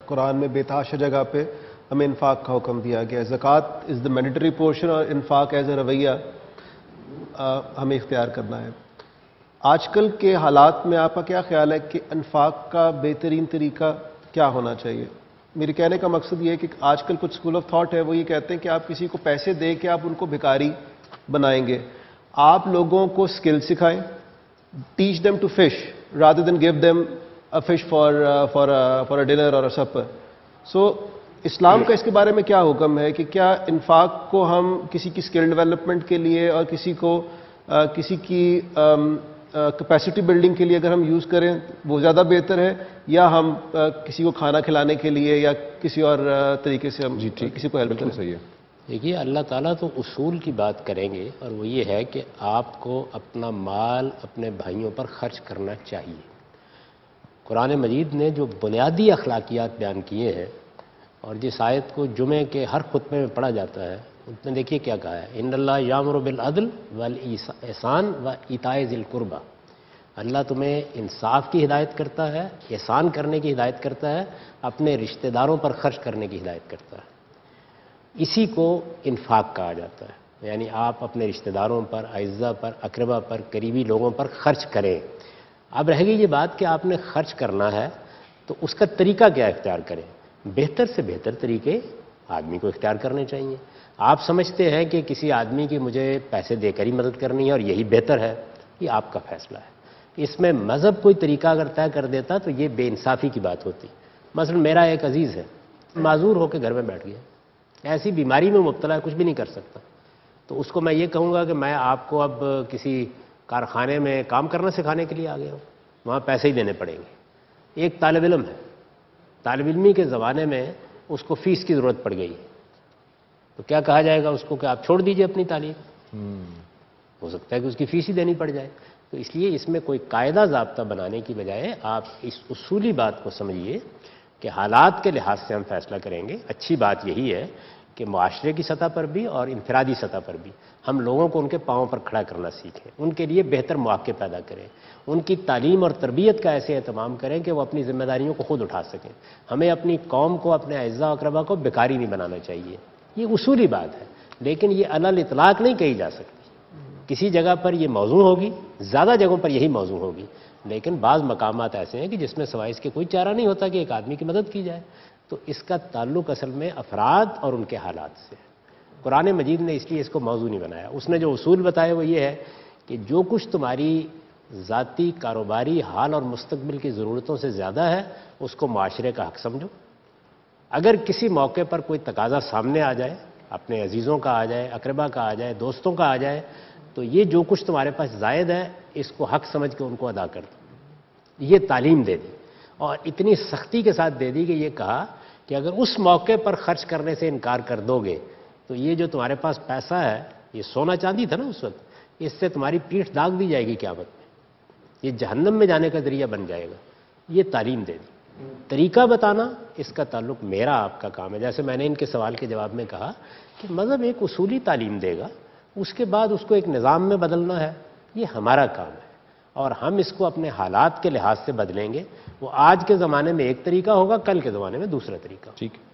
قرآن میں بے تحاشا جگہ پہ ہمیں انفاق کا حکم دیا گیا ہے. زکوٰۃ از دا مینڈیٹری پورشن اور انفاق ایز اے رویہ ہمیں اختیار کرنا ہے. آج کل کے حالات میں آپ کا کیا خیال ہے کہ انفاق کا بہترین طریقہ کیا ہونا چاہیے؟ میرے کہنے کا مقصد یہ ہے کہ آج کل کچھ اسکول آف تھاٹ ہے، وہ یہ کہتے ہیں کہ آپ کسی کو پیسے دے کے آپ ان کو بھکاری بنائیں گے. آپ لوگوں کو اسکل سکھائیں، teach them to fish rather than give them a fish for a dinner اور اے سپر. سو اسلام کا اس کے بارے میں کیا حکم ہے کہ کیا انفاق کو ہم کسی کی اسکل ڈیولپمنٹ کے لیے اور کسی کی کیپیسٹی بلڈنگ کے لیے اگر ہم یوز کریں وہ زیادہ بہتر ہے، یا ہم کسی کو کھانا کھلانے کے لیے یا کسی اور طریقے سے ہم کسی کو ہیلپ کریں؟ صحیح ہے. دیکھیے اللہ تعالیٰ تو اصول کی بات کریں گے، اور وہ یہ ہے کہ آپ کو اپنا مال اپنے بھائیوں پر خرچ کرنا چاہیے. قرآن مجید نے جو بنیادی اخلاقیات بیان کیے ہیں، اور جس آیت کو جمعے کے ہر خطبے میں پڑھا جاتا ہے، اس نے دیکھیے کیا کہا ہے، ان اللہ یامر بالعدل والاحسان و ایتاء ذی القربی. اللہ تمہیں انصاف کی ہدایت کرتا ہے، احسان کرنے کی ہدایت کرتا ہے، اپنے رشتہ داروں پر خرچ کرنے کی ہدایت کرتا ہے. اسی کو انفاق کہا جاتا ہے، یعنی آپ اپنے رشتہ داروں پر، اعزاء پر، اقربا پر، قریبی لوگوں پر خرچ کریں. اب رہ گئی یہ بات کہ آپ نے خرچ کرنا ہے تو اس کا طریقہ کیا اختیار کریں. بہتر سے بہتر طریقے آدمی کو اختیار کرنے چاہیے. آپ سمجھتے ہیں کہ کسی آدمی کی مجھے پیسے دے کر ہی مدد کرنی ہے اور یہی بہتر ہے، یہ آپ کا فیصلہ ہے. اس میں مذہب کوئی طریقہ اگر طے کر دیتا تو یہ بے انصافی کی بات ہوتی. مثلا میرا ایک عزیز ہے، معذور ہو کے گھر میں بیٹھ گیا، ایسی بیماری میں مبتلا ہے، کچھ بھی نہیں کر سکتا، تو اس کو میں یہ کہوں گا کہ میں آپ کو اب کسی کارخانے میں کام کرنا سکھانے کے لیے آ گیا ہوں، وہاں پیسے ہی دینے پڑیں گے. ایک طالب علم ہے، طالب علمی کے زمانے میں اس کو فیس کی ضرورت پڑ گئی، تو کیا کہا جائے گا اس کو کہ آپ چھوڑ دیجئے اپنی تعلیم. ہو سکتا ہے کہ اس کی فیس ہی دینی پڑ جائے. تو اس لیے اس میں کوئی قاعدہ ضابطہ بنانے کی بجائے آپ اس اصولی بات کو سمجھیے کہ حالات کے لحاظ سے ہم فیصلہ کریں گے. اچھی بات یہی ہے کہ معاشرے کی سطح پر بھی اور انفرادی سطح پر بھی ہم لوگوں کو ان کے پاؤں پر کھڑا کرنا سیکھیں، ان کے لیے بہتر مواقع پیدا کریں، ان کی تعلیم اور تربیت کا ایسے اہتمام کریں کہ وہ اپنی ذمہ داریوں کو خود اٹھا سکیں. ہمیں اپنی قوم کو، اپنے اعزاء و اقربا کو بیکاری نہیں بنانا چاہیے. یہ اصولی بات ہے، لیکن یہ علی الاطلاق نہیں کہی جا سکتی. کسی جگہ پر یہ موضوع ہوگی، زیادہ جگہوں پر یہی موضوع ہوگی، لیکن بعض مقامات ایسے ہیں کہ جس میں سوائے اس کے کوئی چارہ نہیں ہوتا کہ ایک آدمی کی مدد کی جائے. تو اس کا تعلق اصل میں افراد اور ان کے حالات سے. قرآن مجید نے اس لیے اس کو موضوع نہیں بنایا. اس نے جو اصول بتائے وہ یہ ہے کہ جو کچھ تمہاری ذاتی کاروباری حال اور مستقبل کی ضرورتوں سے زیادہ ہے اس کو معاشرے کا حق سمجھو. اگر کسی موقع پر کوئی تقاضا سامنے آ جائے، اپنے عزیزوں کا آ جائے، اقربا کا آ جائے، دوستوں کا آ جائے، تو یہ جو کچھ تمہارے پاس زائد ہے اس کو حق سمجھ کے ان کو ادا کر دو. یہ تعلیم دے دی، اور اتنی سختی کے ساتھ دے دی کہ یہ کہا کہ اگر اس موقع پر خرچ کرنے سے انکار کر دو گے تو یہ جو تمہارے پاس پیسہ ہے، یہ سونا چاندی تھا نا اس وقت، اس سے تمہاری پیٹھ داغ دی جائے گی قیامت میں، یہ جہنم میں جانے کا ذریعہ بن جائے گا. یہ تعلیم دے دی. طریقہ بتانا اس کا تعلق میرا آپ کا کام ہے. جیسے میں نے ان کے سوال کے جواب میں کہا کہ مذہب ایک اصولی تعلیم دے گا، اس کے بعد اس کو ایک نظام میں بدلنا ہے، یہ ہمارا کام ہے، اور ہم اس کو اپنے حالات کے لحاظ سے بدلیں گے. وہ آج کے زمانے میں ایک طریقہ ہوگا، کل کے زمانے میں دوسرا طریقہ. ٹھیک.